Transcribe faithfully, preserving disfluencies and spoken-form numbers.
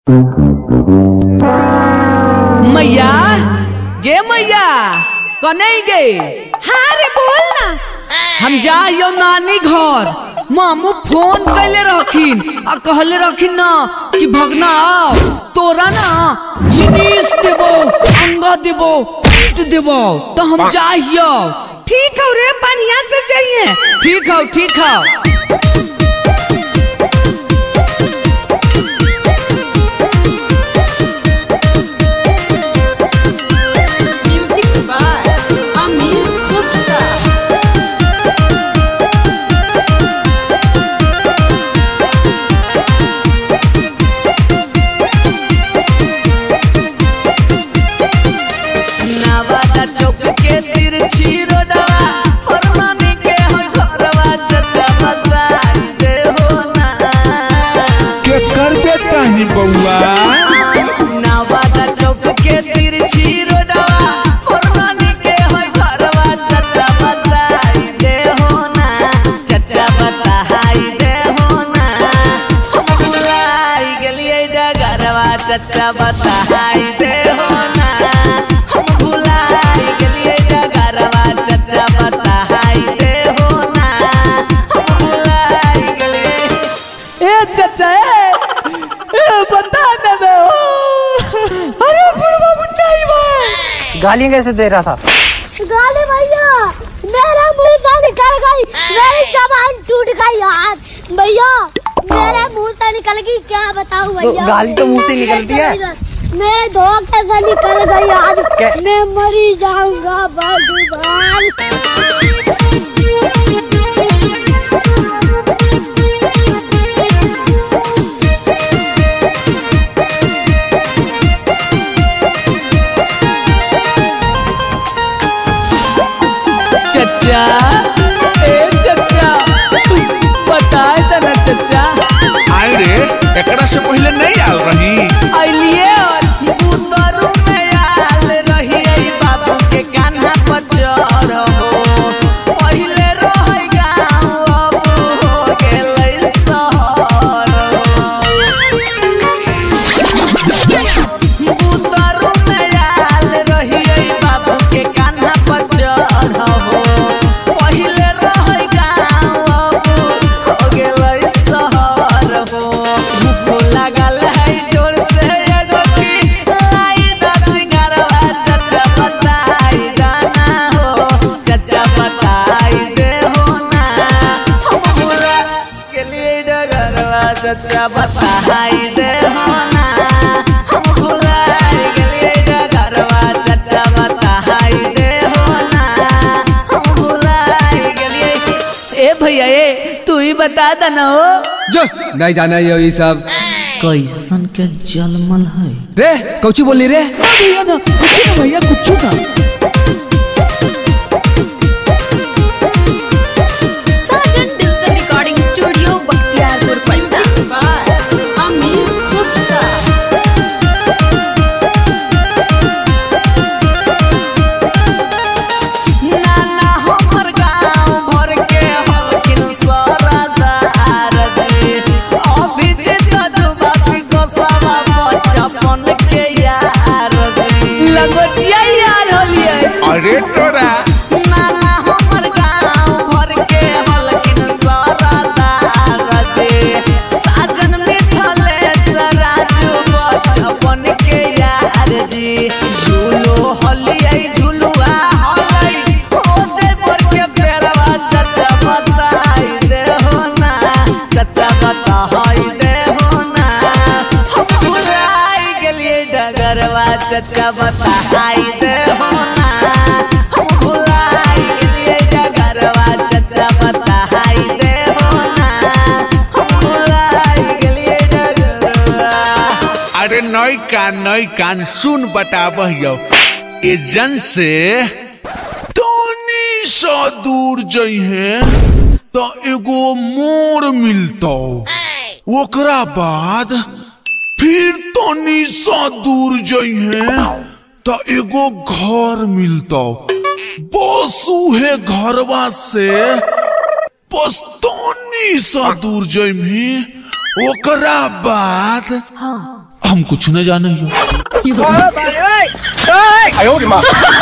मैया गे मैया कने गे। हाँ रे बोल ना। हम जाइयो नानी घर। मामू फोन कैले रखिन आ कहले रखिन ना कि भगना आओ तोरा ना जिनिस देबो अंगा देबो पेंट देबो तो हम जाइयो। ठीक है रे बढ़िया से चाहिए। ठीक है ठीक है। नवादा चौक के तिरछी रोडवा पुरानी के होय घरवा चचा बताई दे हो ना चचा बताई दे हो ना हम भुलाई गेलिए डगरवा चचा बताई दे हो ना हम भुलाई गेलिए डगरवा चचा बताई दे हो ना हम भुलाई गेलिए। ए चचा बता ना दो। अरे बुढ़वा बुढ़ा ही भाई गालियाँ कैसे दे रहा था? गाली भैया मेरा मुंह से निकल गई, मेरी जबान टूट गई यार भैया, मेरे मुंह से निकल गई क्या बताऊं भैया। गाली तो मुंह से निकलती है। मेरे धोखे से निकल गई आज, मैं मरी जाऊंगा भगवान। चचा ए चचा बताए था ना चचा। आए रे एकरा से पहले नहीं आल रही आइलिए और बुतरू में आल रही आई बाबू के कान्हा पर चढ़ हो पहले रह गाँव अब हो गेलै शहर बुतरू में आल रही आई बाबू के कान्हा पर चढ़ हो पहले रह गाँव अब हो गेलै शहर हो। भूखो लागल है जोर से एगो की लाई दा सिंगारवा चचा बताई दाना हो चचा बताई दे हो ना हम भुला गेलिए डगरवा चचा बताई दे हो ना हम भुला गेलिए डगरवा चचा बताई दे हो ना हम भुला गेलिए। ए भैया ए तू ही बता देना हो जो नहीं जाना ये ये सब कैसन के जलमल है रे कौची बोली रे भैया ना कुछ ना भैया कुछ ना। Sajan digital recording studio Bakhtiyarpur Patna. Amir Gupta नाना हमर गाँव भर के हलकिन सरदार जी अभिजीत जुबाबी गोसावा बचपन के यार जी लगोटिया यार होलिए। अरे तोरा नाना हमर गाँव भर के हलकिन सरदार जी साजन मिथलेश राजू बचपन के यार जी झूलो हलिए झुलुआ हलै हो जे पर के पेड़वा चचा बताई दे हो ना चचा बताई दे हो ना हम भुलाई गेलिए डगरवा चचा बताई दे हो ना हम भुलाई गेलिए डगरवा चचा बताई दे हो ना हम भुलाई गेलिए डगरवा। अरे नई कान नई कान सुन बताबहियो एजन से तनी सा दूर जइहे तो एगो मोड़ मिलतो ओकरा बाद फिर तनी सा दूर जइहे तो एगो घर मिलतो बस उहे घरवा से बस तनी सा दूर जइमी ओकरा बाद हम कुछ न जाने यो।